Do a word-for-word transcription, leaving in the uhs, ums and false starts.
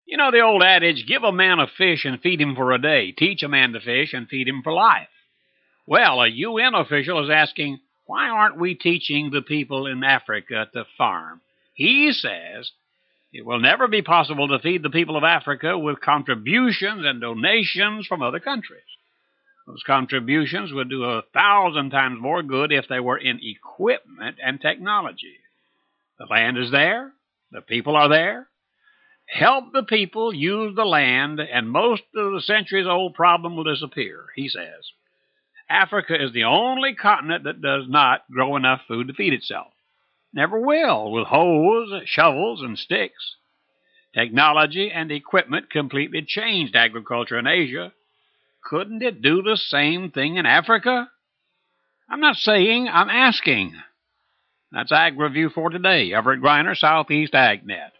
You know the old adage, give a man a fish and feed him for a day. Teach a man to fish and feed him for life. Well, a U N official is asking, why aren't we teaching the people in Africa to farm? He says it will never be possible to feed the people of Africa with contributions and donations from other countries. Those contributions would do a thousand times more good if they were in equipment and technology. The land is there. The people are there. Help the people use the land, and most of the centuries-old problem will disappear, he says. Africa is the only continent that does not grow enough food to feed itself. Never will, with hoes, shovels, and sticks. Technology and equipment completely changed agriculture in Asia. Couldn't it do the same thing in Africa? I'm not saying, I'm asking. That's Ag Review for today. Everett Griner, Southeast AgNet.